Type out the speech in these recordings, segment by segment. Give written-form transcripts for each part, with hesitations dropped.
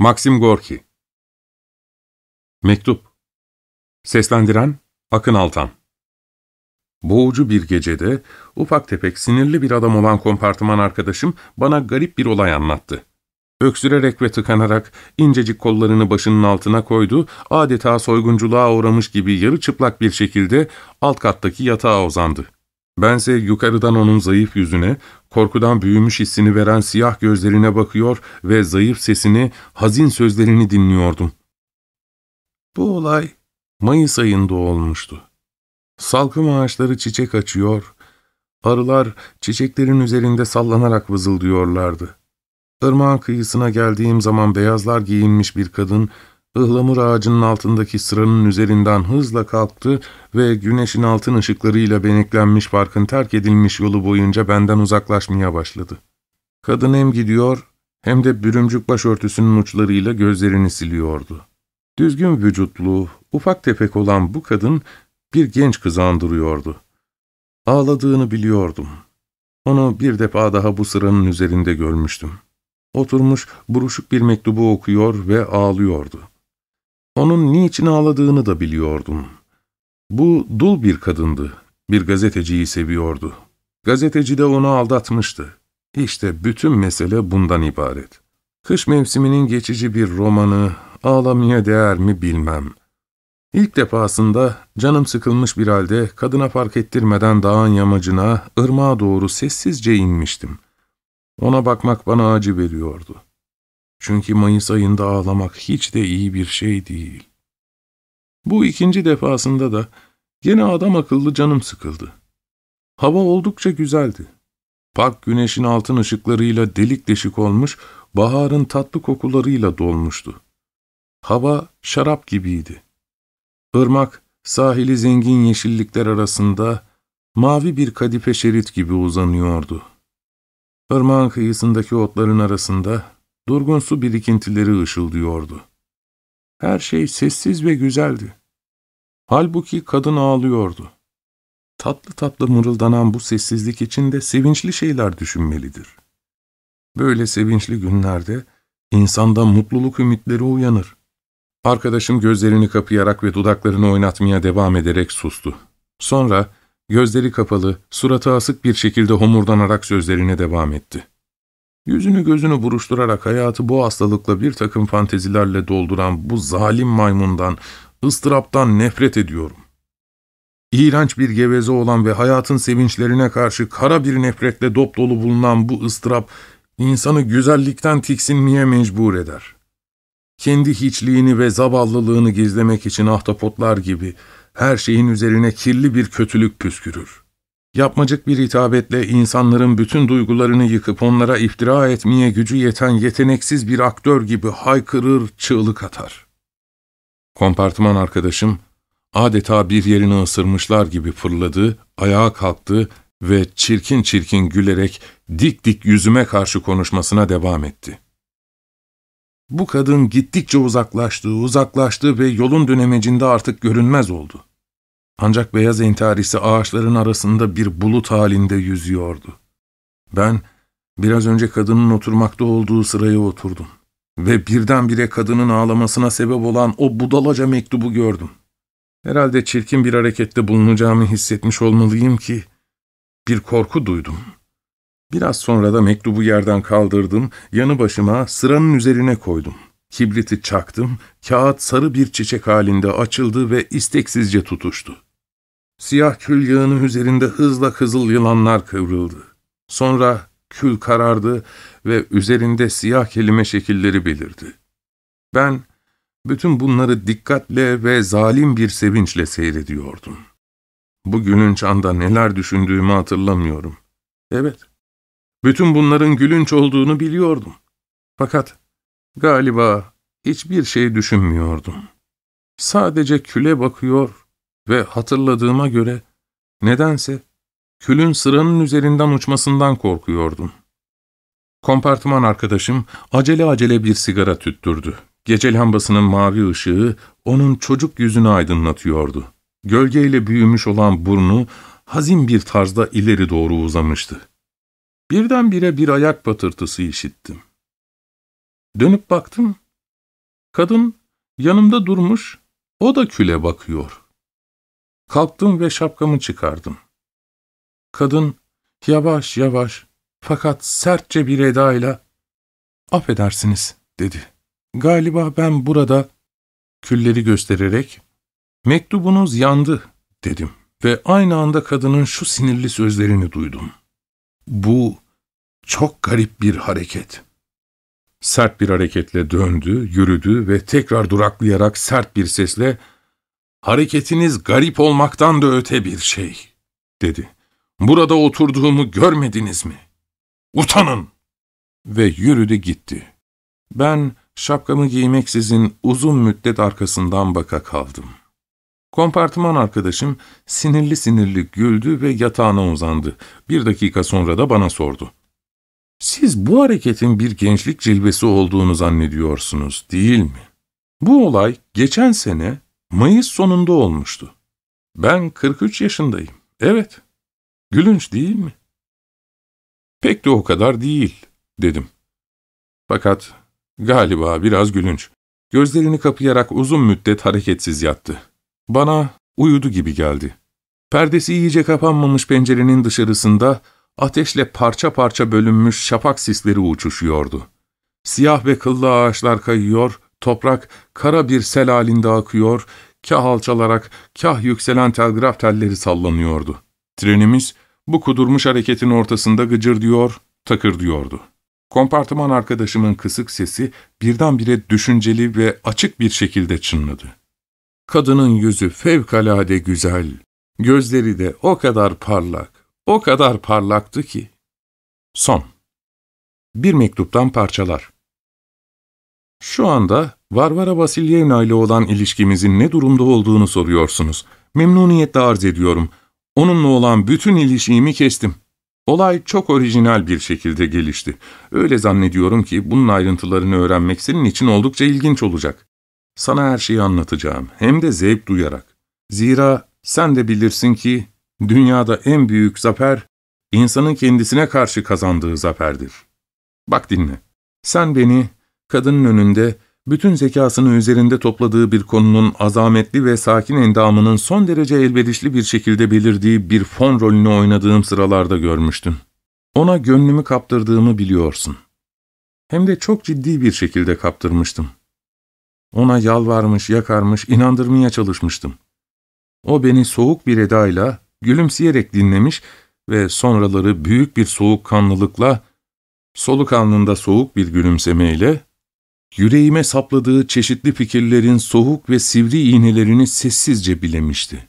Maxim Gorki. Mektup. Seslendiren Akın Altan. Boğucu bir gecede ufak tefek sinirli bir adam olan kompartıman arkadaşım bana garip bir olay anlattı. Öksürerek ve tıkanarak incecik kollarını başının altına koydu, adeta soygunculuğa uğramış gibi yarı çıplak bir şekilde alt kattaki yatağa uzandı. Bense yukarıdan onun zayıf yüzüne, korkudan büyümüş hissini veren siyah gözlerine bakıyor ve zayıf sesini, hazin sözlerini dinliyordum. Bu olay Mayıs ayında olmuştu. Salkım ağaçları çiçek açıyor, arılar çiçeklerin üzerinde sallanarak vızıldıyorlardı. Irmağın kıyısına geldiğim zaman beyazlar giyinmiş bir kadın, ıhlamur ağacının altındaki sıranın üzerinden hızla kalktı ve güneşin altın ışıklarıyla beneklenmiş parkın terk edilmiş yolu boyunca benden uzaklaşmaya başladı. Kadın hem gidiyor hem de bürümcük başörtüsünün uçlarıyla gözlerini siliyordu. Düzgün vücutlu, ufak tefek olan bu kadın bir genç kızı andırıyordu. Ağladığını biliyordum. Onu bir defa daha bu sıranın üzerinde görmüştüm. Oturmuş buruşuk bir mektubu okuyor ve ağlıyordu. Onun niçin ağladığını da biliyordum. Bu dul bir kadındı. Bir gazeteciyi seviyordu. Gazeteci de onu aldatmıştı. İşte bütün mesele bundan ibaret. Kış mevsiminin geçici bir romanı, ağlamaya değer mi bilmem. İlk defasında canım sıkılmış bir halde kadına fark ettirmeden dağın yamacına, ırmağa doğru sessizce inmiştim. Ona bakmak bana acı veriyordu. Çünkü Mayıs ayında ağlamak hiç de iyi bir şey değil. Bu ikinci defasında da gene adam akıllı canım sıkıldı. Hava oldukça güzeldi. Park güneşin altın ışıklarıyla delik deşik olmuş, baharın tatlı kokularıyla dolmuştu. Hava şarap gibiydi. Irmak, sahili zengin yeşillikler arasında mavi bir kadife şerit gibi uzanıyordu. Irmağın kıyısındaki otların arasında durgun su birikintileri ışıldıyordu. Her şey sessiz ve güzeldi. Halbuki kadın ağlıyordu. Tatlı tatlı mırıldanan bu sessizlik içinde sevinçli şeyler düşünmelidir. Böyle sevinçli günlerde insanda mutluluk ümitleri uyanır. Arkadaşım gözlerini kapayarak ve dudaklarını oynatmaya devam ederek sustu. Sonra gözleri kapalı, suratı asık bir şekilde homurdanarak sözlerine devam etti. Yüzünü gözünü buruşturarak hayatı bu hastalıkla bir takım fantezilerle dolduran bu zalim maymundan, ıstıraptan nefret ediyorum. İğrenç bir geveze olan ve hayatın sevinçlerine karşı kara bir nefretle dopdolu bulunan bu ıstırap, insanı güzellikten tiksinmeye mecbur eder. Kendi hiçliğini ve zavallılığını gizlemek için ahtapotlar gibi her şeyin üzerine kirli bir kötülük püskürür. Yapmacık bir hitabetle insanların bütün duygularını yıkıp onlara iftira etmeye gücü yeten yeteneksiz bir aktör gibi haykırır, çığlık atar. Kompartıman arkadaşım adeta bir yerini ısırmışlar gibi fırladı, ayağa kalktı ve çirkin çirkin gülerek dik dik yüzüme karşı konuşmasına devam etti. Bu kadın gittikçe uzaklaştı ve yolun dönemecinde artık görünmez oldu. Ancak beyaz entarisi ağaçların arasında bir bulut halinde yüzüyordu. Ben biraz önce kadının oturmakta olduğu sıraya oturdum ve birdenbire kadının ağlamasına sebep olan o budalaca mektubu gördüm. Herhalde çirkin bir harekette bulunacağımı hissetmiş olmalıyım ki bir korku duydum. Biraz sonra da mektubu yerden kaldırdım, yanı başıma sıranın üzerine koydum. Kibriti çaktım, kağıt sarı bir çiçek halinde açıldı ve isteksizce tutuştu. Siyah kül yağının üzerinde hızla kızıl yılanlar kıvrıldı. Sonra kül karardı ve üzerinde siyah kelime şekilleri belirdi. Ben bütün bunları dikkatle ve zalim bir sevinçle seyrediyordum. Bugünün çağında neler düşündüğümü hatırlamıyorum. Evet, bütün bunların gülünç olduğunu biliyordum. Fakat galiba hiçbir şey düşünmüyordum. Sadece küle bakıyor ve hatırladığıma göre nedense külün sıranın üzerinden uçmasından korkuyordum. Kompartıman arkadaşım acele acele bir sigara tüttürdü. Gece lambasının mavi ışığı onun çocuk yüzünü aydınlatıyordu. Gölgeyle büyümüş olan burnu hazin bir tarzda ileri doğru uzamıştı. Birdenbire bir ayak patırtısı işittim. Dönüp baktım Kadın yanımda durmuş, o da küle bakıyor. Kalktım ve şapkamı çıkardım. Kadın yavaş yavaş fakat sertçe bir edayla "Affedersiniz," dedi. "Galiba ben burada," külleri göstererek, "mektubunuz yandı," dedim. Ve aynı anda kadının şu sinirli sözlerini duydum. "Bu çok garip bir hareket." Sert bir hareketle döndü, yürüdü ve tekrar duraklayarak sert bir sesle "Hareketiniz garip olmaktan da öte bir şey," dedi. "Burada oturduğumu görmediniz mi? Utanın!" Ve yürüdü gitti. Ben şapkamı giymeksizin uzun müddet arkasından baka kaldım. Kompartıman arkadaşım sinirli sinirli güldü ve yatağına uzandı. 1 dakika sonra da bana sordu. "Siz bu hareketin bir gençlik cilvesi olduğunu zannediyorsunuz, değil mi? Bu olay geçen sene Mayıs sonunda olmuştu. Ben 43 yaşındayım. Evet, gülünç değil mi?" "Pek de o kadar değil," dedim. Fakat galiba biraz gülünç. Gözlerini kapayarak uzun müddet hareketsiz yattı. Bana uyudu gibi geldi. Perdesi iyice kapanmamış pencerenin dışarısında ateşle parça parça bölünmüş şafak sisleri uçuşuyordu. Siyah ve kıllı ağaçlar kayıyor, toprak kara bir sel halinde akıyor, kah alçalarak kah yükselen telgraf telleri sallanıyordu. Trenimiz bu kudurmuş hareketin ortasında gıcırdıyor, takırdıyordu. Kompartıman arkadaşımın kısık sesi birdenbire düşünceli ve açık bir şekilde çınladı. Kadının yüzü fevkalade güzel, gözleri de o kadar parlaktı ki. Son. Bir mektuptan parçalar. Şu anda Varvara Vasilyevna ile olan ilişkimizin ne durumda olduğunu soruyorsunuz. Memnuniyetle arz ediyorum. Onunla olan bütün ilişiğimi kestim. Olay çok orijinal bir şekilde gelişti. Öyle zannediyorum ki bunun ayrıntılarını öğrenmek senin için oldukça ilginç olacak. Sana her şeyi anlatacağım, hem de zevk duyarak. Zira sen de bilirsin ki dünyada en büyük zafer, insanın kendisine karşı kazandığı zaferdir. Bak dinle, sen beni kadının önünde bütün zekasını üzerinde topladığı bir konunun azametli ve sakin endamının son derece elverişli bir şekilde belirdiği bir fon rolünü oynadığım sıralarda görmüştün. Ona gönlümü kaptırdığımı biliyorsun. Hem de çok ciddi bir şekilde kaptırmıştım. Ona yalvarmış, yakarmış, inandırmaya çalışmıştım. O beni soğuk bir edayla, gülümseyerek dinlemiş ve sonraları büyük bir soğukkanlılıkla, soluk alnında soğuk bir gülümsemeyle, yüreğime sapladığı çeşitli fikirlerin soğuk ve sivri iğnelerini sessizce bilemişti.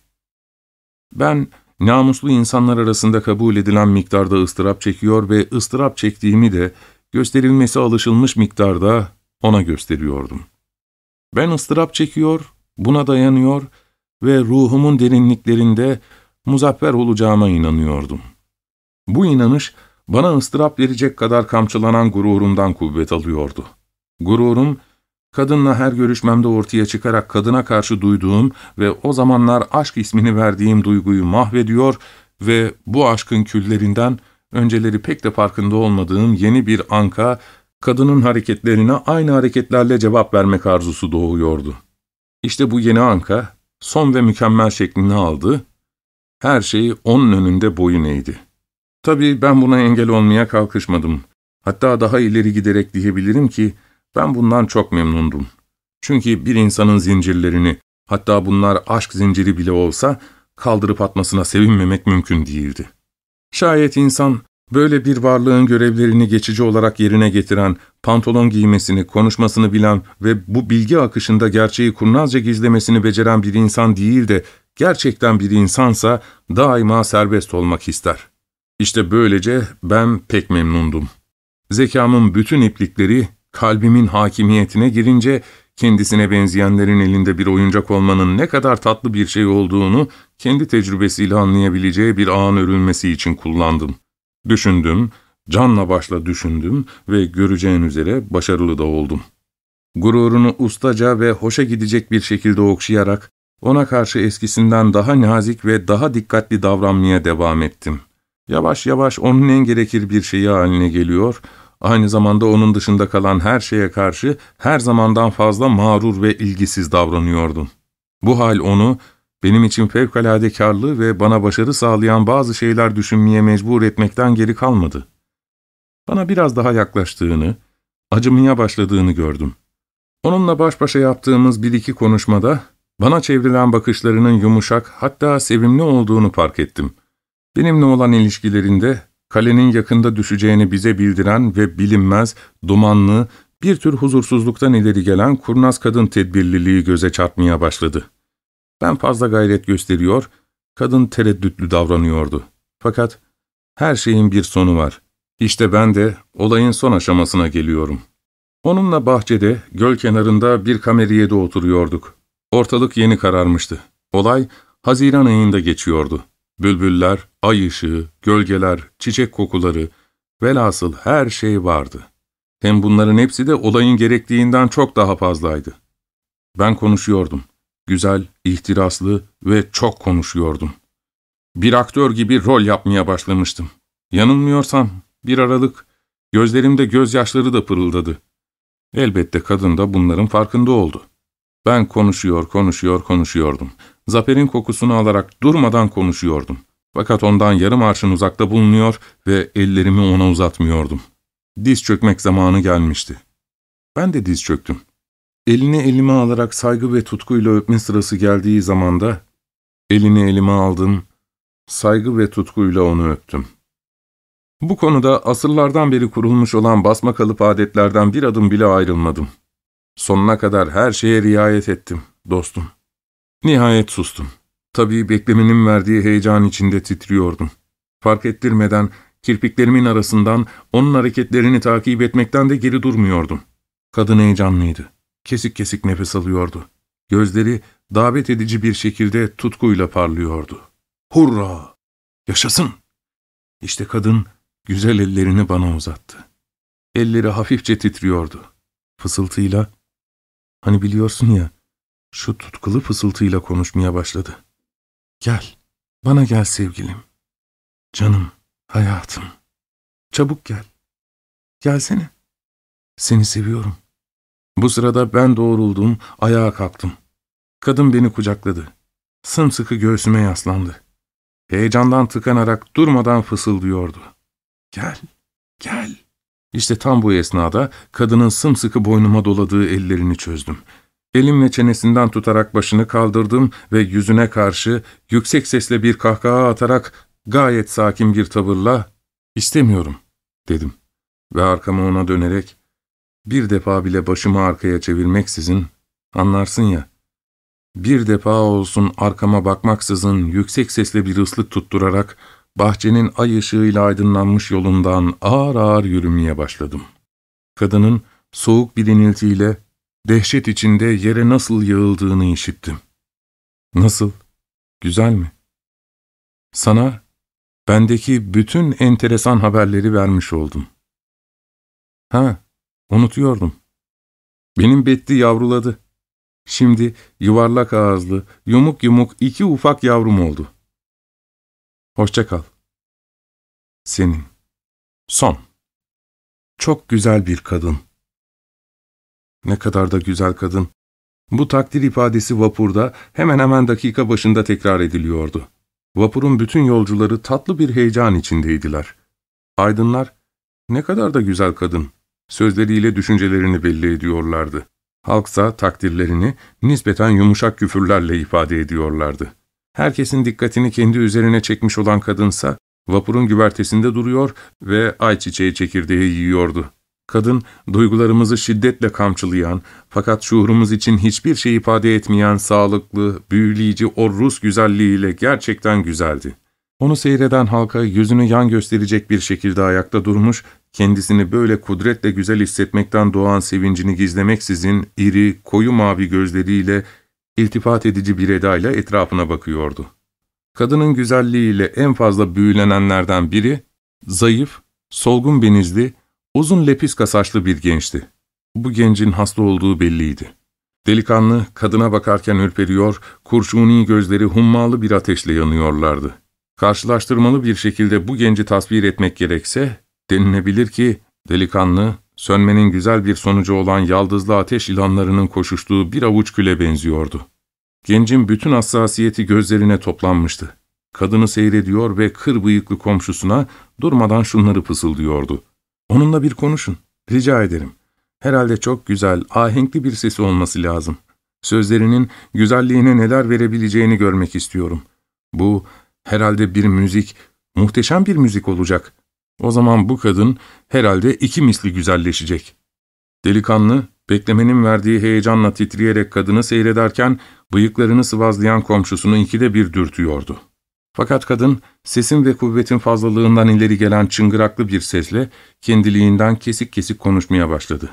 Ben, namuslu insanlar arasında kabul edilen miktarda ıstırap çekiyor ve ıstırap çektiğimi de gösterilmesi alışılmış miktarda ona gösteriyordum. Ben ıstırap çekiyor, buna dayanıyor ve ruhumun derinliklerinde muzaffer olacağıma inanıyordum. Bu inanış, bana ıstırap verecek kadar kamçılanan gururumdan kuvvet alıyordu. Gururum, kadınla her görüşmemde ortaya çıkarak kadına karşı duyduğum ve o zamanlar aşk ismini verdiğim duyguyu mahvediyor ve bu aşkın küllerinden önceleri pek de farkında olmadığım yeni bir anka, kadının hareketlerine aynı hareketlerle cevap vermek arzusu doğuyordu. İşte bu yeni anka, son ve mükemmel şeklini aldı, her şey onun önünde boyun eğdi. Tabii ben buna engel olmaya kalkışmadım. Hatta daha ileri giderek diyebilirim ki, ben bundan çok memnundum. Çünkü bir insanın zincirlerini, hatta bunlar aşk zinciri bile olsa, kaldırıp atmasına sevinmemek mümkün değildi. Şayet insan, böyle bir varlığın görevlerini geçici olarak yerine getiren, pantolon giymesini, konuşmasını bilen ve bu bilgi akışında gerçeği kurnazca gizlemesini beceren bir insan değil de, gerçekten bir insansa, daima serbest olmak ister. İşte böylece ben pek memnundum. Zekamın bütün iplikleri, kalbimin hakimiyetine girince, kendisine benzeyenlerin elinde bir oyuncak olmanın ne kadar tatlı bir şey olduğunu, kendi tecrübesiyle anlayabileceği bir ağın örülmesi için kullandım. Düşündüm, canla başla düşündüm ve göreceğin üzere başarılı da oldum. Gururunu ustaca ve hoşa gidecek bir şekilde okşayarak, ona karşı eskisinden daha nazik ve daha dikkatli davranmaya devam ettim. Yavaş yavaş onun en gerekir bir şeyi haline geliyor, aynı zamanda onun dışında kalan her şeye karşı her zamandan fazla mağrur ve ilgisiz davranıyordum. Bu hal onu, benim için fevkalade kârlı ve bana başarı sağlayan bazı şeyler düşünmeye mecbur etmekten geri kalmadı. Bana biraz daha yaklaştığını, acımaya başladığını gördüm. Onunla baş başa yaptığımız bir iki konuşmada, bana çevrilen bakışlarının yumuşak, hatta sevimli olduğunu fark ettim. Benimle olan ilişkilerinde, kalenin yakında düşeceğini bize bildiren ve bilinmez, dumanlı, bir tür huzursuzluktan ileri gelen kurnaz kadın tedbirliliği göze çarpmaya başladı. Ben fazla gayret gösteriyor, kadın tereddütlü davranıyordu. Fakat her şeyin bir sonu var. İşte ben de olayın son aşamasına geliyorum. Onunla bahçede, göl kenarında bir kameriyede oturuyorduk. Ortalık yeni kararmıştı. Olay Haziran ayında geçiyordu. Bülbüller, ay ışığı, gölgeler, çiçek kokuları, velhasıl her şey vardı. Hem bunların hepsi de olayın gerektiğinden çok daha fazlaydı. Ben konuşuyordum. Güzel, ihtiraslı ve çok konuşuyordum. Bir aktör gibi rol yapmaya başlamıştım. Yanılmıyorsam bir aralık gözlerimde gözyaşları da pırıldadı. Elbette kadın da bunların farkında oldu. Ben konuşuyordum. Zaferin kokusunu alarak durmadan konuşuyordum. Fakat ondan yarım arşın uzakta bulunuyor ve ellerimi ona uzatmıyordum. Diz çökmek zamanı gelmişti. Ben de diz çöktüm. Elini elime alarak saygı ve tutkuyla öpme sırası geldiği zamanda, elini elime aldım, saygı ve tutkuyla onu öptüm. Bu konuda asırlardan beri kurulmuş olan basmakalıp adetlerden bir adım bile ayrılmadım. Sonuna kadar her şeye riayet ettim, dostum. Nihayet sustum. Tabii beklemenin verdiği heyecan içinde titriyordum. Fark ettirmeden kirpiklerimin arasından onun hareketlerini takip etmekten de geri durmuyordum. Kadın heyecanlıydı. Kesik kesik nefes alıyordu. Gözleri davet edici bir şekilde tutkuyla parlıyordu. Hurra! Yaşasın! İşte kadın güzel ellerini bana uzattı. Elleri hafifçe titriyordu. Fısıltıyla, hani biliyorsun ya, şu tutkulu fısıltıyla konuşmaya başladı. Gel, bana gel sevgilim. Canım, hayatım. Çabuk gel. Gelsene. Seni seviyorum. Bu sırada ben doğruldum, ayağa kalktım. Kadın beni kucakladı. Sımsıkı göğsüme yaslandı. Heyecandan tıkanarak durmadan fısıldıyordu. Gel, gel. İşte tam bu esnada kadının sımsıkı boynuma doladığı ellerini çözdüm. Elimle çenesinden tutarak başını kaldırdım ve yüzüne karşı yüksek sesle bir kahkaha atarak gayet sakin bir tavırla "İstemiyorum," dedim. Ve arkamı ona dönerek, bir defa bile başımı arkaya çevirmeksizin, anlarsın ya, bir defa olsun arkama bakmaksızın yüksek sesle bir ıslık tutturarak bahçenin ay ışığıyla aydınlanmış yolundan ağır ağır yürümeye başladım. Kadının soğuk bir iniltiyle dehşet içinde yere nasıl yığıldığını işittim. Nasıl? Güzel mi? Sana bendeki bütün enteresan haberleri vermiş oldum. Ha, unutuyordum. Benim Betty yavruladı. Şimdi yuvarlak ağızlı, yumuk yumuk iki ufak yavrum oldu. Hoşça kal. Senin. Son. Çok güzel bir kadın. Ne kadar da güzel kadın. Bu takdir ifadesi vapurda hemen hemen dakika başında tekrar ediliyordu. Vapurun bütün yolcuları tatlı bir heyecan içindeydiler. Aydınlar, ne kadar da güzel kadın, sözleriyle düşüncelerini belli ediyorlardı. Halksa takdirlerini nispeten yumuşak küfürlerle ifade ediyorlardı. Herkesin dikkatini kendi üzerine çekmiş olan kadınsa, vapurun güvertesinde duruyor ve ayçiçeği çekirdeği yiyordu. Kadın, duygularımızı şiddetle kamçılayan, fakat şuurumuz için hiçbir şey ifade etmeyen sağlıklı, büyüleyici o Rus güzelliğiyle gerçekten güzeldi. Onu seyreden halka yüzünü yan gösterecek bir şekilde ayakta durmuş, kendisini böyle kudretle güzel hissetmekten doğan sevincini gizlemeksizin iri, koyu mavi gözleriyle iltifat edici bir edayla etrafına bakıyordu. Kadının güzelliğiyle en fazla büyülenenlerden biri, zayıf, solgun benizli, uzun lepiska saçlı bir gençti. Bu gencin hasta olduğu belliydi. Delikanlı, kadına bakarken ürperiyor, kurşuni gözleri hummalı bir ateşle yanıyorlardı. Karşılaştırmalı bir şekilde bu genci tasvir etmek gerekse, denilebilir ki Delikanlı, sönmenin güzel bir sonucu olan yaldızlı ateş ilanlarının koşuştuğu bir avuç küle benziyordu. Gencin bütün hassasiyeti gözlerine toplanmıştı. Kadını seyrediyor ve kır bıyıklı komşusuna durmadan şunları fısıldıyordu. "Onunla bir konuşun, rica ederim. Herhalde çok güzel, ahenkli bir sesi olması lazım. Sözlerinin güzelliğine neler verebileceğini görmek istiyorum. Bu herhalde bir müzik, muhteşem bir müzik olacak. O zaman bu kadın herhalde 2 misli güzelleşecek." Delikanlı, beklemenin verdiği heyecanla titreyerek kadını seyrederken bıyıklarını sıvazlayan komşusunu 2'de 1 dürtüyordu. Fakat kadın, sesin ve kuvvetin fazlalığından ileri gelen çıngıraklı bir sesle kendiliğinden kesik kesik konuşmaya başladı.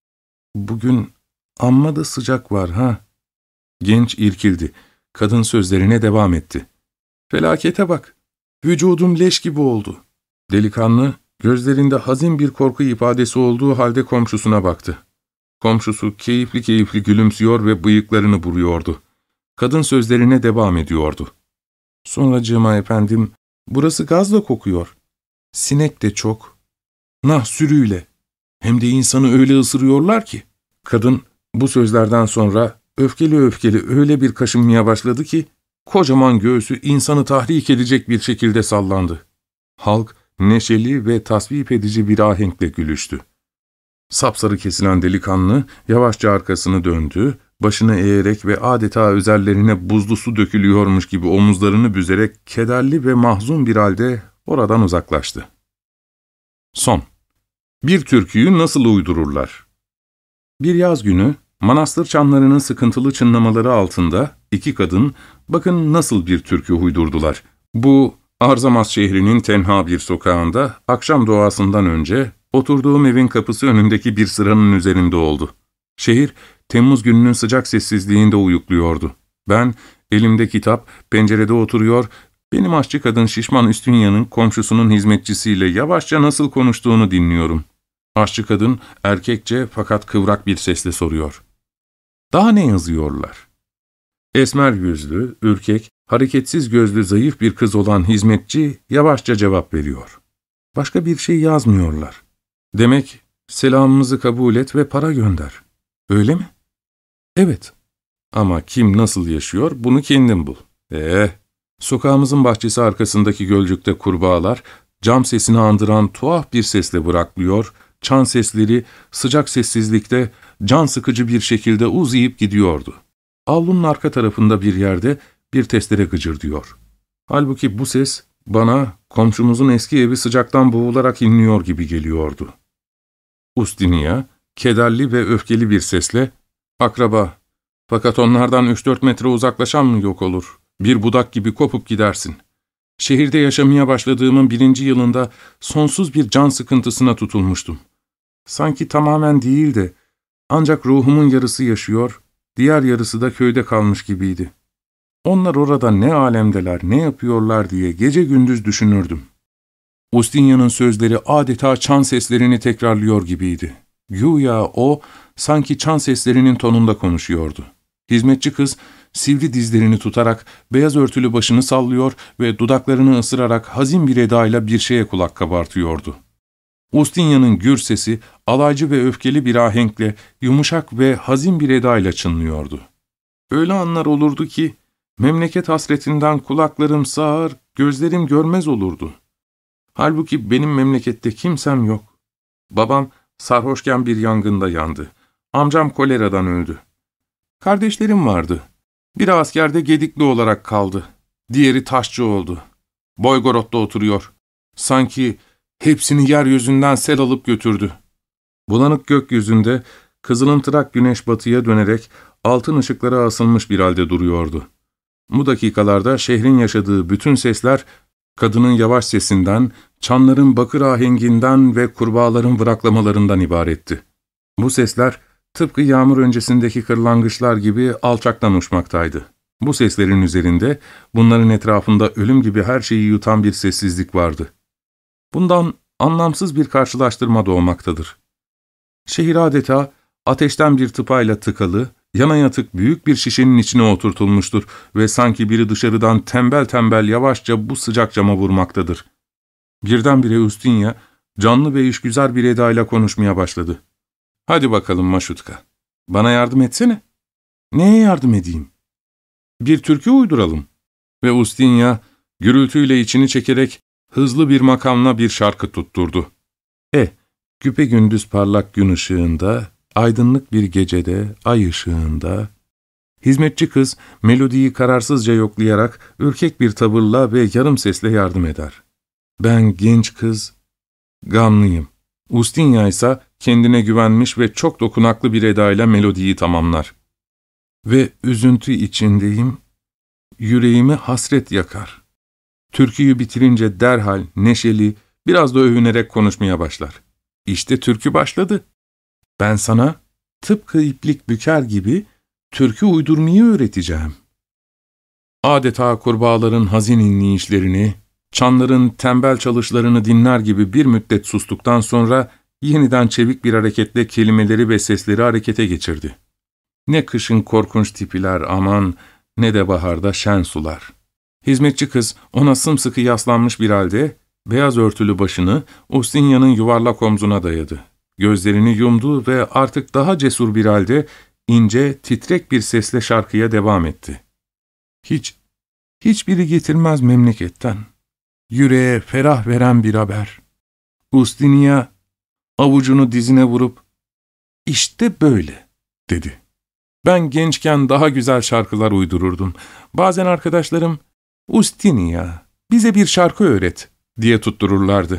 "Bugün amma da sıcak var ha?" Genç irkildi. Kadın sözlerine devam etti. "Felakete bak. Vücudum leş gibi oldu." Delikanlı, gözlerinde hazin bir korku ifadesi olduğu halde komşusuna baktı. Komşusu keyifli keyifli gülümsüyor ve bıyıklarını buruyordu. Kadın sözlerine devam ediyordu. "Sonracığıma efendim, burası gazla kokuyor. Sinek de çok. Nah sürüyle. Hem de insanı öyle ısırıyorlar ki." Kadın bu sözlerden sonra öfkeli öfkeli öyle bir kaşınmaya başladı ki, kocaman göğsü insanı tahrik edecek bir şekilde sallandı. Halk neşeli ve tasvip edici bir ahenkle gülüştü. Sapsarı kesilen delikanlı yavaşça arkasını döndü, başını eğerek ve adeta üzerlerine buzlu su dökülüyormuş gibi omuzlarını büzerek kederli ve mahzun bir halde oradan uzaklaştı. Son. Bir türküyü nasıl uydururlar? Bir yaz günü, manastır çanlarının sıkıntılı çınlamaları altında 2 kadın, bakın nasıl bir türkü uydurdular. Bu, Arzamas şehrinin tenha bir sokağında, akşam doğasından önce, oturduğum evin kapısı önündeki bir sıranın üzerinde oldu. Şehir, Temmuz gününün sıcak sessizliğinde uyukluyordu. Ben, elimde kitap, pencerede oturuyor, benim aşçı kadın Şişman Üstünya'nın komşusunun hizmetçisiyle yavaşça nasıl konuştuğunu dinliyorum. Aşçı kadın, erkekçe fakat kıvrak bir sesle soruyor. "Daha ne yazıyorlar?" Esmer yüzlü, ürkek, hareketsiz gözlü zayıf bir kız olan hizmetçi yavaşça cevap veriyor. "Başka bir şey yazmıyorlar. Demek selamımızı kabul et ve para gönder. Öyle mi?" "Evet. Ama kim nasıl yaşıyor bunu kendin bul." Sokağımızın bahçesi arkasındaki gölcükte kurbağalar, cam sesini andıran tuhaf bir sesle bıraklıyor, çan sesleri sıcak sessizlikte can sıkıcı bir şekilde uzayıp gidiyordu. Avlunun arka tarafında bir yerde bir testere gıcırdıyor. Halbuki bu ses bana komşumuzun eski evi sıcaktan boğularak inliyor gibi geliyordu. Ustinya, kederli ve öfkeli bir sesle, "Akraba, fakat onlardan 3-4 metre uzaklaşan mı yok olur? Bir budak gibi kopup gidersin. Şehirde yaşamaya başladığımın 1. yılında sonsuz bir can sıkıntısına tutulmuştum. Sanki tamamen değil de ancak ruhumun yarısı yaşıyor, diğer yarısı da köyde kalmış gibiydi. Onlar orada ne alemdeler, ne yapıyorlar diye gece gündüz düşünürdüm." Ustinya'nın sözleri adeta çan seslerini tekrarlıyor gibiydi. Güya o, sanki çan seslerinin tonunda konuşuyordu. Hizmetçi kız, sivri dizlerini tutarak beyaz örtülü başını sallıyor ve dudaklarını ısırarak hazin bir edayla bir şeye kulak kabartıyordu. Ustinya'nın gür sesi, alaycı ve öfkeli bir ahenkle, yumuşak ve hazin bir edayla çınlıyordu. Öyle anlar olurdu ki, memleket hasretinden kulaklarım sağır, gözlerim görmez olurdu. Halbuki benim memlekette kimsem yok. Babam sarhoşken bir yangında yandı. Amcam koleradan öldü. Kardeşlerim vardı. Biri askerde gedikli olarak kaldı. Diğeri taşçı oldu. Boygorod'da oturuyor. Sanki hepsini yeryüzünden sel alıp götürdü. Bulanık gökyüzünde kızılımtırak güneş batıya dönerek altın ışıklara asılmış bir halde duruyordu. Bu dakikalarda şehrin yaşadığı bütün sesler, kadının yavaş sesinden, çanların bakır ahenginden ve kurbağaların vıraklamalarından ibaretti. Bu sesler, tıpkı yağmur öncesindeki kırlangıçlar gibi alçaktan uçmaktaydı. Bu seslerin üzerinde, bunların etrafında ölüm gibi her şeyi yutan bir sessizlik vardı. Bundan anlamsız bir karşılaştırma doğmaktadır. Şehir adeta ateşten bir tıpayla tıkalı, yana yatık büyük bir şişenin içine oturtulmuştur ve sanki biri dışarıdan tembel tembel yavaşça bu sıcak cama vurmaktadır. Birdenbire Ustinya, Canlı ve işgüzar bir edayla konuşmaya başladı. ''Hadi bakalım Maşutka, bana yardım etsene.'' ''Neye yardım edeyim?'' ''Bir türkü uyduralım.'' Ve Ustinya, gürültüyle içini çekerek hızlı bir makamla bir şarkı tutturdu. Güpegündüz parlak gün ışığında, aydınlık bir gecede, ay ışığında, hizmetçi kız melodiyi kararsızca yoklayarak ürkek bir tavırla ve yarım sesle yardım eder. Ben genç kız, gamlıyım. Ustinya ise kendine güvenmiş ve çok dokunaklı bir edayla melodiyi tamamlar. Ve üzüntü içindeyim, yüreğimi hasret yakar. Türküyü bitirince derhal neşeli, biraz da övünerek konuşmaya başlar. İşte türkü başladı. Ben sana tıpkı iplik büker gibi türkü uydurmayı öğreteceğim. Adeta kurbağaların hazin inleyişlerini, çanların tembel çalışlarını dinler gibi bir müddet sustuktan sonra yeniden çevik bir hareketle kelimeleri ve sesleri harekete geçirdi. Ne kışın korkunç tipiler aman, ne de baharda şen sular. Hizmetçi kız ona sımsıkı yaslanmış bir halde, beyaz örtülü başını Ustinya'nın yuvarlak omzuna dayadı. Gözlerini yumdu ve artık daha cesur bir halde ince, titrek bir sesle şarkıya devam etti. Hiçbiri getirmez memleketten. Yüreğe ferah veren bir haber. Ustinya avucunu dizine vurup, "İşte böyle," dedi. Ben gençken daha güzel şarkılar uydururdum. Bazen arkadaşlarım, "Ustinya, bize bir şarkı öğret," diye tuttururlardı.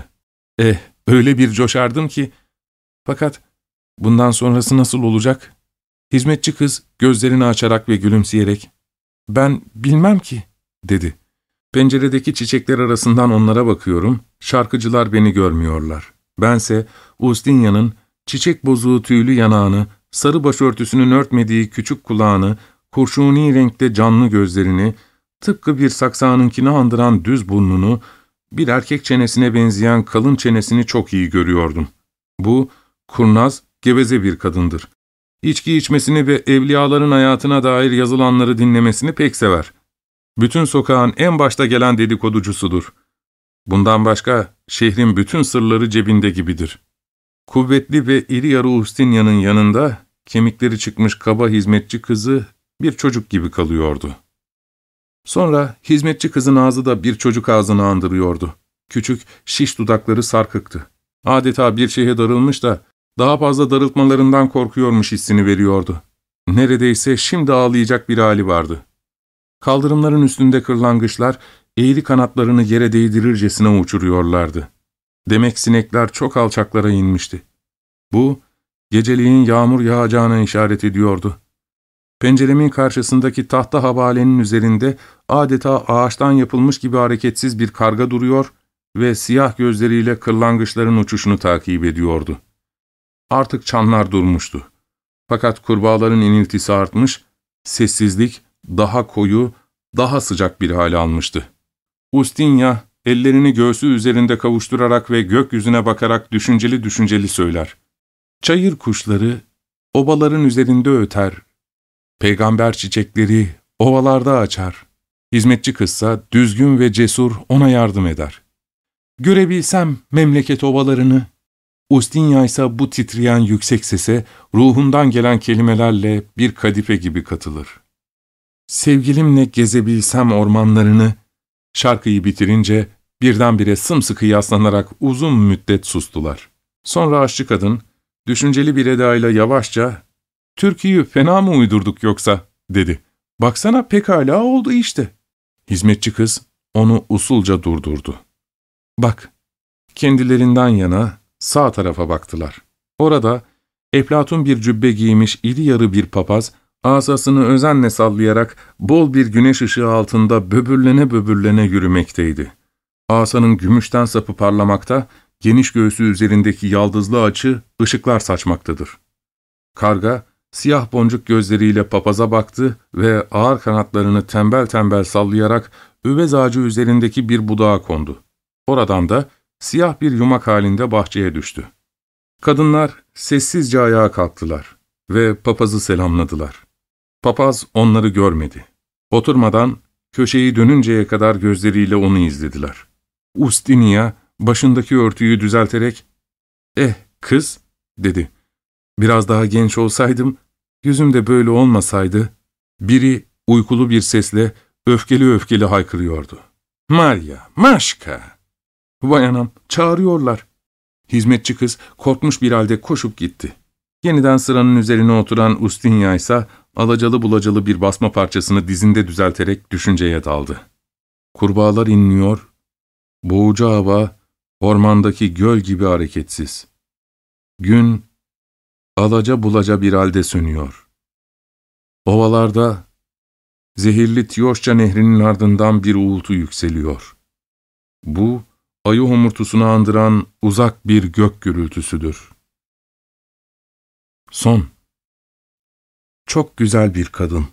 Öyle bir coşardım ki. Fakat bundan sonrası nasıl olacak? Hizmetçi kız gözlerini açarak ve gülümseyerek, "Ben bilmem ki," dedi. Penceredeki çiçekler arasından onlara bakıyorum, şarkıcılar beni görmüyorlar. Bense Ustinya'nın çiçek bozuğu tüylü yanağını, sarı başörtüsünün örtmediği küçük kulağını, kurşuni renkte canlı gözlerini, tıpkı bir saksağınınkini andıran düz burnunu, bir erkek çenesine benzeyen kalın çenesini çok iyi görüyordum. Bu, kurnaz, geveze bir kadındır. İçki içmesini ve evliyaların hayatına dair yazılanları dinlemesini pek sever. Bütün sokağın en başta gelen dedikoducusudur. Bundan başka şehrin bütün sırları cebinde gibidir. Kuvvetli ve iri yarı Ustinya'nın yanında kemikleri çıkmış kaba hizmetçi kızı bir çocuk gibi kalıyordu. Sonra hizmetçi kızın ağzı da bir çocuk ağzını andırıyordu. Küçük, şiş dudakları sarkıktı. Adeta bir şeye darılmış da daha fazla darıltmalarından korkuyormuş hissini veriyordu. Neredeyse şimdi ağlayacak bir hali vardı. Kaldırımların üstünde kırlangıçlar eğri kanatlarını yere değdirircesine uçuruyorlardı. Demek sinekler çok alçaklara inmişti. Bu, geceliğin yağmur yağacağına işaret ediyordu. Penceremin karşısındaki tahta havalenin üzerinde adeta ağaçtan yapılmış gibi hareketsiz bir karga duruyor ve siyah gözleriyle kırlangıçların uçuşunu takip ediyordu. Artık çanlar durmuştu. Fakat kurbağaların iniltisi artmış, sessizlik daha koyu, daha sıcak bir hale almıştı. Ustinya, ellerini göğsü üzerinde kavuşturarak ve gökyüzüne bakarak düşünceli düşünceli söyler. Çayır kuşları obaların üzerinde öter, peygamber çiçekleri ovalarda açar. Hizmetçi kızsa düzgün ve cesur ona yardım eder. Görebilsem memleket ovalarını, Ustinya ise bu titreyen yüksek sese ruhundan gelen kelimelerle bir kadife gibi katılır. Sevgilimle gezebilsem ormanlarını, şarkıyı bitirince birdenbire sımsıkı yaslanarak uzun müddet sustular. Sonra aşçı kadın, düşünceli bir edayla yavaşça, "Türküyü fena mı uydurduk yoksa?" dedi. "Baksana pekala oldu işte." Hizmetçi kız onu usulca durdurdu. "Bak." Kendilerinden yana sağ tarafa baktılar. Orada eflatun bir cübbe giymiş iri yarı bir papaz, asasını özenle sallayarak bol bir güneş ışığı altında böbürlene böbürlene yürümekteydi. Asanın gümüşten sapı parlamakta, geniş göğsü üzerindeki yaldızlı açı ışıklar saçmaktadır. Karga, siyah boncuk gözleriyle papaza baktı ve ağır kanatlarını tembel tembel sallayarak üvez ağacı üzerindeki bir budağa kondu. Oradan da siyah bir yumak halinde bahçeye düştü. Kadınlar sessizce ayağa kalktılar ve papazı selamladılar. Papaz onları görmedi. Oturmadan köşeyi dönünceye kadar gözleriyle onu izlediler. Ustinya başındaki örtüyü düzelterek, kız," dedi. "Biraz daha genç olsaydım, yüzüm de böyle olmasaydı." Biri uykulu bir sesle öfkeli öfkeli haykırıyordu. "Maria, Maşka!" "Vay anam, çağırıyorlar." Hizmetçi kız korkmuş bir halde koşup gitti. Yeniden sıranın üzerine oturan Ustinya ise alacalı bulacalı bir basma parçasını dizinde düzelterek düşünceye daldı. Kurbağalar inliyor, boğucu hava ormandaki göl gibi hareketsiz. Gün alaca bulaca bir halde sönüyor. Ovalarda zehirli Tiyoşça nehrinin ardından bir uğultu yükseliyor. Bu, ayı homurtusunu andıran uzak bir gök gürültüsüdür. Son. Çok güzel bir kadın.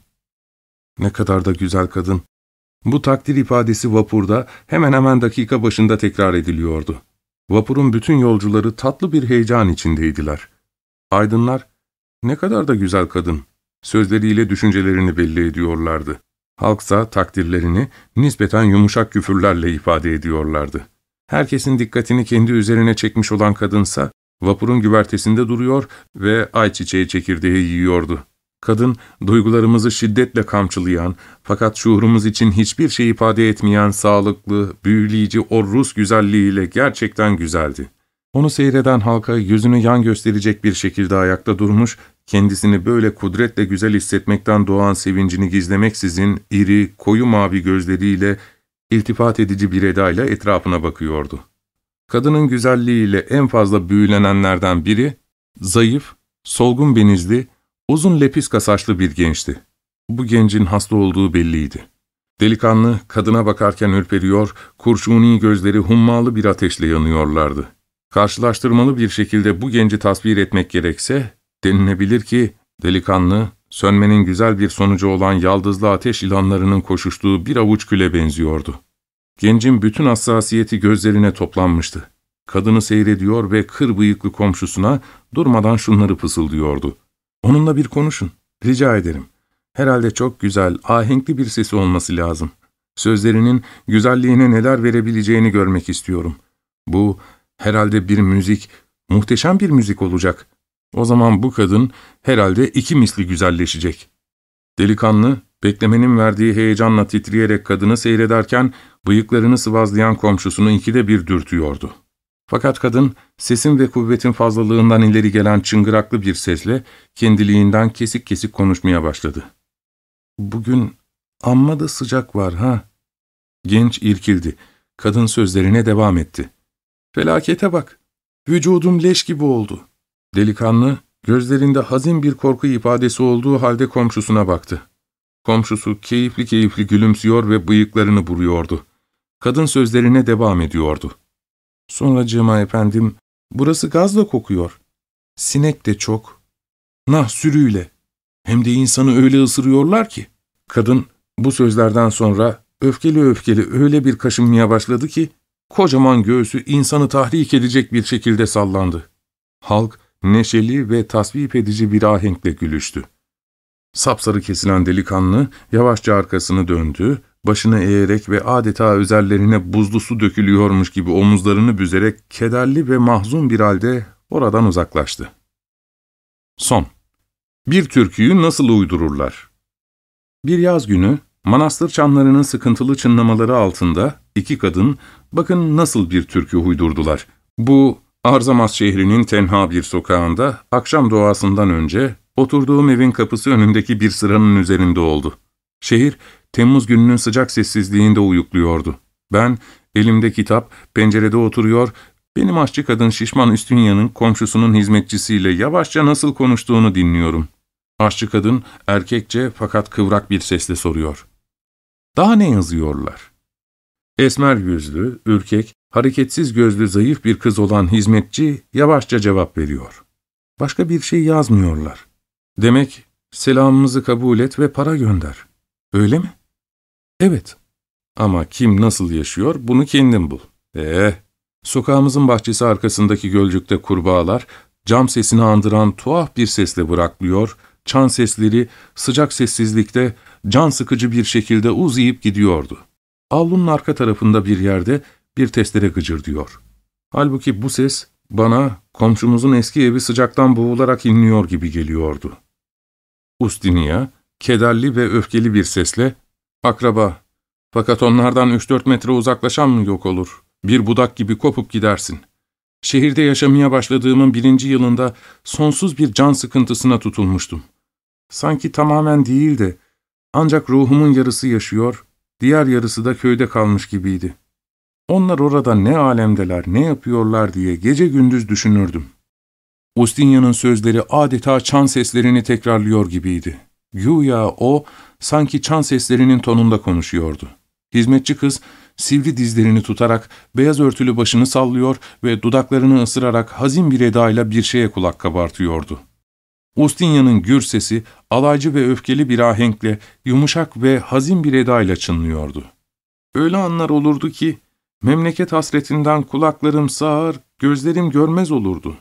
Ne kadar da güzel kadın. Bu takdir ifadesi vapurda hemen hemen dakika başında tekrar ediliyordu. Vapurun bütün yolcuları tatlı bir heyecan içindeydiler. Aydınlar, "Ne kadar da güzel kadın," sözleriyle düşüncelerini belli ediyorlardı. Halksa takdirlerini nispeten yumuşak küfürlerle ifade ediyorlardı. Herkesin dikkatini kendi üzerine çekmiş olan kadınsa, vapurun güvertesinde duruyor ve ayçiçeği çekirdeği yiyordu. Kadın, duygularımızı şiddetle kamçılayan, fakat şuurumuz için hiçbir şey ifade etmeyen sağlıklı, büyüleyici o Rus güzelliğiyle gerçekten güzeldi. Onu seyreden halka yüzünü yan gösterecek bir şekilde ayakta durmuş, kendisini böyle kudretle güzel hissetmekten doğan sevincini gizlemeksizin iri, koyu mavi gözleriyle iltifat edici bir edayla etrafına bakıyordu. Kadının güzelliğiyle en fazla büyülenenlerden biri, zayıf, solgun benizli, uzun lepiska saçlı bir gençti. Bu gencin hasta olduğu belliydi. Delikanlı, kadına bakarken ürperiyor, kurşuni gözleri hummalı bir ateşle yanıyorlardı. Karşılaştırmalı bir şekilde bu genci tasvir etmek gerekse, denilebilir ki, delikanlı, sönmenin güzel bir sonucu olan yaldızlı ateş ilanlarının koşuştuğu bir avuç küle benziyordu. Gencin bütün hassasiyeti gözlerine toplanmıştı. Kadını seyrediyor ve kır bıyıklı komşusuna durmadan şunları fısıldıyordu. "Onunla bir konuşun, rica ederim. Herhalde çok güzel, ahenkli bir sesi olması lazım. Sözlerinin güzelliğine neler verebileceğini görmek istiyorum. Bu, herhalde bir müzik, muhteşem bir müzik olacak. O zaman bu kadın herhalde 2 misli güzelleşecek." Delikanlı, beklemenin verdiği heyecanla titreyerek kadını seyrederken, bıyıklarını sıvazlayan komşusunu 2'de 1 dürtüyordu. Fakat kadın, sesin ve kuvvetin fazlalığından ileri gelen çıngıraklı bir sesle, kendiliğinden kesik kesik konuşmaya başladı. "Bugün amma da sıcak var ha?" Genç irkildi. Kadın sözlerine devam etti. "Felakete bak, vücudum leş gibi oldu." Delikanlı, gözlerinde hazin bir korku ifadesi olduğu halde komşusuna baktı. Komşusu keyifli keyifli gülümsüyor ve bıyıklarını buruyordu. Kadın sözlerine devam ediyordu. "Sonracığıma efendim, burası gazla kokuyor. Sinek de çok. Nah sürüyle. Hem de insanı öyle ısırıyorlar ki." Kadın bu sözlerden sonra öfkeli öfkeli öyle bir kaşınmaya başladı ki, kocaman göğsü insanı tahrik edecek bir şekilde sallandı. Halk neşeli ve tasvip edici bir ahenkle gülüştü. Sapsarı kesilen delikanlı yavaşça arkasını döndü, başını eğerek ve adeta üzerlerine buzlu su dökülüyormuş gibi omuzlarını büzerek kederli ve mahzun bir halde oradan uzaklaştı. Son. Bir türküyü nasıl uydururlar? Bir yaz günü, manastır çanlarının sıkıntılı çınlamaları altında 2 kadın, bakın nasıl bir türkü uydurdular. Bu, Arzamas şehrinin tenha bir sokağında, akşam doğasından önce, oturduğum evin kapısı önündeki bir sıranın üzerinde oldu. Şehir, Temmuz gününün sıcak sessizliğinde uyukluyordu. Ben, elimde kitap, pencerede oturuyor, benim aşçı kadın Şişman Üstünya'nın komşusunun hizmetçisiyle yavaşça nasıl konuştuğunu dinliyorum. Aşçı kadın, erkekçe fakat kıvrak bir sesle soruyor. "Daha ne yazıyorlar?" Esmer yüzlü, ürkek, hareketsiz gözlü zayıf bir kız olan hizmetçi yavaşça cevap veriyor. "Başka bir şey yazmıyorlar. Demek selamımızı kabul et ve para gönder. Öyle mi?" "Evet. Ama kim nasıl yaşıyor bunu kendin bul." Sokağımızın bahçesi arkasındaki gölcükte kurbağalar, cam sesini andıran tuhaf bir sesle bıraklıyor, çan sesleri sıcak sessizlikte can sıkıcı bir şekilde uzayıp gidiyordu. Avlunun arka tarafında bir yerde bir testere gıcırdıyor. Halbuki bu ses bana komşumuzun eski evi sıcaktan boğularak inliyor gibi geliyordu. Ustinya, kederli ve öfkeli bir sesle, ''Akraba, fakat onlardan 3-4 metre uzaklaşan mı yok olur? Bir budak gibi kopup gidersin. Şehirde yaşamaya başladığımın 1. yılında sonsuz bir can sıkıntısına tutulmuştum. Sanki tamamen değil de ancak ruhumun yarısı yaşıyor, diğer yarısı da köyde kalmış gibiydi. Onlar orada ne alemdeler, ne yapıyorlar diye gece gündüz düşünürdüm. Ustinya'nın sözleri adeta çan seslerini tekrarlıyor gibiydi. Güya o, sanki çan seslerinin tonunda konuşuyordu. Hizmetçi kız, sivri dizlerini tutarak beyaz örtülü başını sallıyor ve dudaklarını ısırarak hazin bir edayla bir şeye kulak kabartıyordu. Ustinya'nın gür sesi, alaycı ve öfkeli bir ahenkle, yumuşak ve hazin bir edayla çınlıyordu. Öyle anlar olurdu ki, memleket hasretinden kulaklarım sağır, gözlerim görmez olurdu.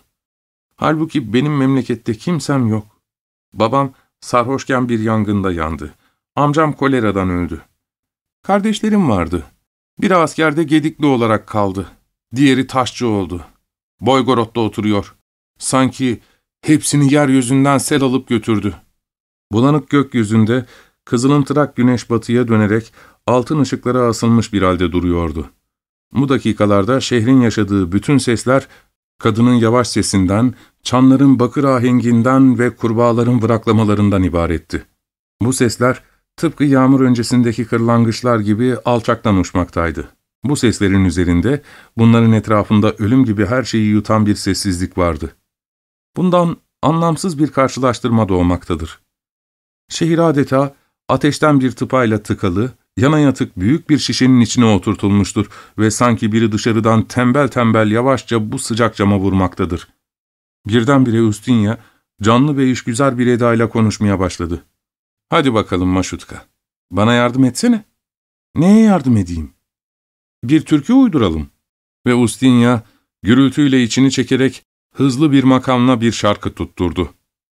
Halbuki benim memlekette kimsem yok. Babam sarhoşken bir yangında yandı. Amcam koleradan öldü. Kardeşlerim vardı. Biri askerde gedikli olarak kaldı. Diğeri taşçı oldu. Boygorot'ta oturuyor. Sanki hepsini yeryüzünden sel alıp götürdü. Bulanık gökyüzünde kızılımtırak güneş batıya dönerek altın ışıklara asılmış bir halde duruyordu. Bu dakikalarda şehrin yaşadığı bütün sesler, kadının yavaş sesinden, çanların bakır ahenginden ve kurbağaların vıraklamalarından ibaretti. Bu sesler, tıpkı yağmur öncesindeki kırlangıçlar gibi alçaktan uçmaktaydı. Bu seslerin üzerinde, bunların etrafında ölüm gibi her şeyi yutan bir sessizlik vardı. Bundan anlamsız bir karşılaştırma doğmaktadır. Şehir adeta ateşten bir tıpayla tıkalı, yana yatık büyük bir şişenin içine oturtulmuştur ve sanki biri dışarıdan tembel tembel yavaşça bu sıcak cama vurmaktadır. Birdenbire Ustinya, canlı ve işgüzar bir edayla konuşmaya başladı. ''Hadi bakalım Maşutka, bana yardım etsene.'' ''Neye yardım edeyim?'' ''Bir türkü uyduralım.'' Ve Ustinya, gürültüyle içini çekerek hızlı bir makamla bir şarkı tutturdu.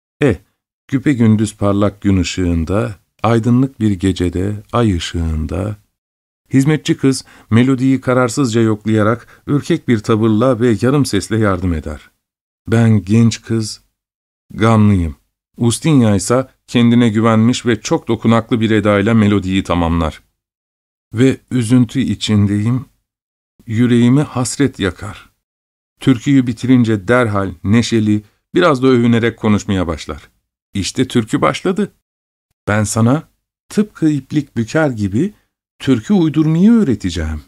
Güpegündüz parlak gün ışığında, aydınlık bir gecede, ay ışığında, hizmetçi kız melodiyi kararsızca yoklayarak ürkek bir tavırla ve yarım sesle yardım eder. Ben genç kız, gamlıyım. Ustinya ise kendine güvenmiş ve çok dokunaklı bir edayla melodiyi tamamlar. Ve üzüntü içindeyim, yüreğimi hasret yakar. Türküyü bitirince derhal neşeli, biraz da övünerek konuşmaya başlar. İşte türkü başladı. Ben sana tıpkı iplik büker gibi türkü uydurmayı öğreteceğim.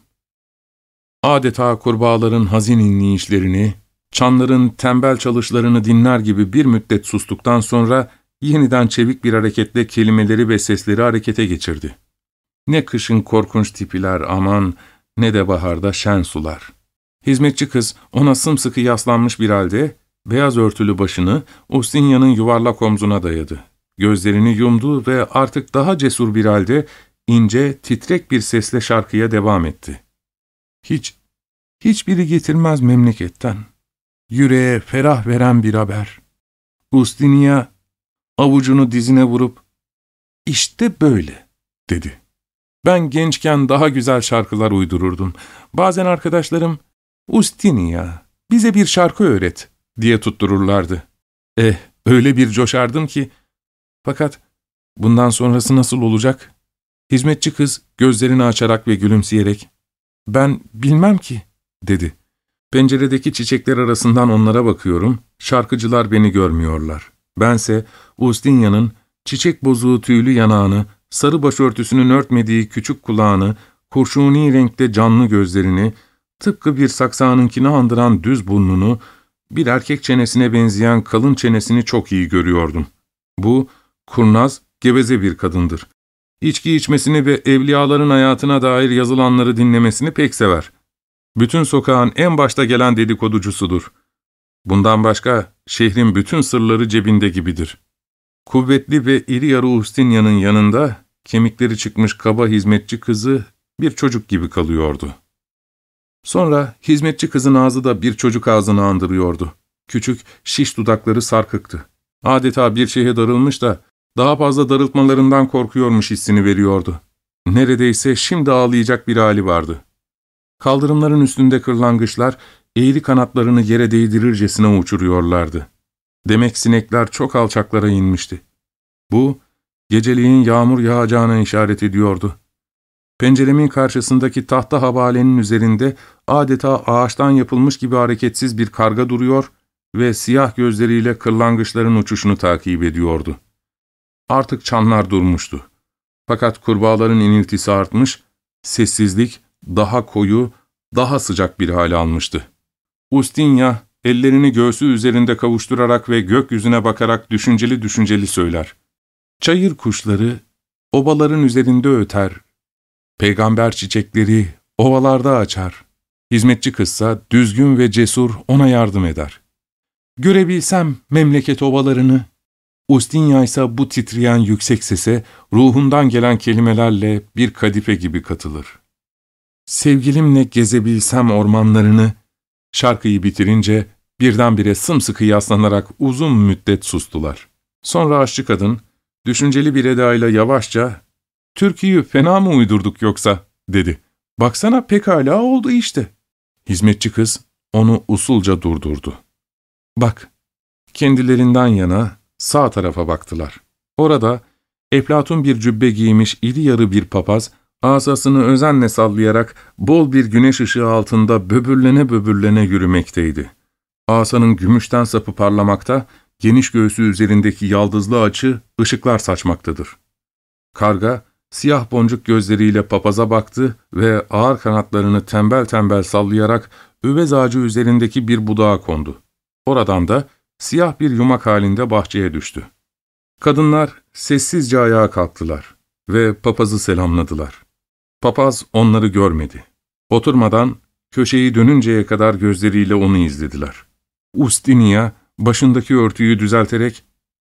Adeta kurbağaların hazin inleyişlerini, çanların tembel çalışlarını dinler gibi bir müddet sustuktan sonra yeniden çevik bir hareketle kelimeleri ve sesleri harekete geçirdi. Ne kışın korkunç tipiler aman, ne de baharda şen sular. Hizmetçi kız ona sımsıkı yaslanmış bir halde, beyaz örtülü başını Ustinya'nın yuvarlak omzuna dayadı. Gözlerini yumdu ve artık daha cesur bir halde ince, titrek bir sesle şarkıya devam etti. Hiçbiri getirmez memleketten. Yüreğe ferah veren bir haber. Ustinya avucunu dizine vurup, "İşte böyle," dedi. Ben gençken daha güzel şarkılar uydururdum. Bazen arkadaşlarım, "Ustinya, bize bir şarkı öğret," diye tuttururlardı. Öyle bir coşardım ki. Fakat bundan sonrası nasıl olacak? Hizmetçi kız gözlerini açarak ve gülümseyerek, "Ben bilmem ki," dedi. Penceredeki çiçekler arasından onlara bakıyorum, şarkıcılar beni görmüyorlar. Bense Ustinya'nın çiçek bozuğu tüylü yanağını, sarı başörtüsünün örtmediği küçük kulağını, kurşuni renkte canlı gözlerini, tıpkı bir saksağınınkini andıran düz burnunu, bir erkek çenesine benzeyen kalın çenesini çok iyi görüyordum. Bu, kurnaz, geveze bir kadındır. İçki içmesini ve evliyaların hayatına dair yazılanları dinlemesini pek sever. Bütün sokağın en başta gelen dedikoducusudur. Bundan başka şehrin bütün sırları cebinde gibidir. Kuvvetli ve iri yarı Ustinya'nın yanında kemikleri çıkmış kaba hizmetçi kızı bir çocuk gibi kalıyordu. Sonra hizmetçi kızın ağzı da bir çocuk ağzını andırıyordu. Küçük, şiş dudakları sarkıktı. Adeta bir şeye darılmış da daha fazla darıltmalarından korkuyormuş hissini veriyordu. Neredeyse şimdi ağlayacak bir hali vardı. Kaldırımların üstünde kırlangıçlar eğri kanatlarını yere değdirircesine uçuruyorlardı. Demek sinekler çok alçaklara inmişti. Bu, geceliğin yağmur yağacağına işaret ediyordu. Penceremin karşısındaki tahta havalenin üzerinde adeta ağaçtan yapılmış gibi hareketsiz bir karga duruyor ve siyah gözleriyle kırlangıçların uçuşunu takip ediyordu. Artık çanlar durmuştu. Fakat kurbağaların iniltisi artmış, sessizlik daha koyu, daha sıcak bir hale almıştı. Ustinya, ellerini göğsü üzerinde kavuşturarak ve gökyüzüne bakarak düşünceli düşünceli söyler. Çayır kuşları obaların üzerinde öter, peygamber çiçekleri ovalarda açar. Hizmetçi kızsa düzgün ve cesur ona yardım eder. Görebilsem memleket ovalarını, Ustinya ise bu titreyen yüksek sese ruhundan gelen kelimelerle bir kadife gibi katılır. Sevgilimle gezebilsem ormanlarını, şarkıyı bitirince birdenbire sımsıkı yaslanarak uzun müddet sustular. Sonra aşçı kadın, düşünceli bir edayla yavaşça, ''Türküyü fena mı uydurduk yoksa?'' dedi. ''Baksana pekala oldu işte.'' Hizmetçi kız onu usulca durdurdu. ''Bak.'' Kendilerinden yana sağ tarafa baktılar. Orada eflatun bir cübbe giymiş iri yarı bir papaz, asasını özenle sallayarak bol bir güneş ışığı altında böbürlene böbürlene yürümekteydi. Asanın gümüşten sapı parlamakta, geniş göğsü üzerindeki yaldızlı açı ışıklar saçmaktadır. Karga, siyah boncuk gözleriyle papaza baktı ve ağır kanatlarını tembel tembel sallayarak üvez ağacı üzerindeki bir budağa kondu. Oradan da siyah bir yumak halinde bahçeye düştü. Kadınlar sessizce ayağa kalktılar ve papazı selamladılar. Papaz onları görmedi. Oturmadan köşeyi dönünceye kadar gözleriyle onu izlediler. Ustinya başındaki örtüyü düzelterek,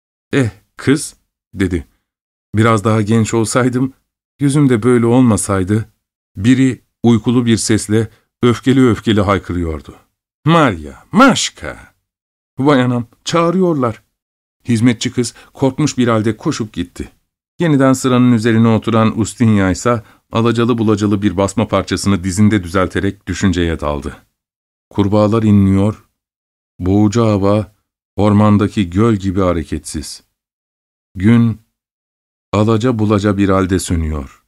kız,'' dedi. ''Biraz daha genç olsaydım, yüzüm de böyle olmasaydı.'' Biri uykulu bir sesle öfkeli öfkeli haykırıyordu. ''Maria, Maşka!'' ''Vay anam, çağırıyorlar.'' Hizmetçi kız korkmuş bir halde koşup gitti. Yeniden sıranın üzerine oturan Ustinya ise alacalı bulacalı bir basma parçasını dizinde düzelterek düşünceye daldı. Kurbağalar inliyor, boğucu hava ormandaki göl gibi hareketsiz. Gün alaca bulaca bir halde sönüyor.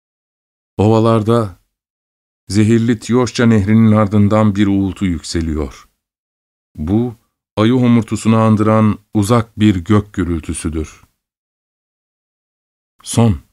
Ovalarda zehirli Tiyoşça nehrinin ardından bir uğultu yükseliyor. Bu, ayı homurtusunu andıran uzak bir gök gürültüsüdür. Son.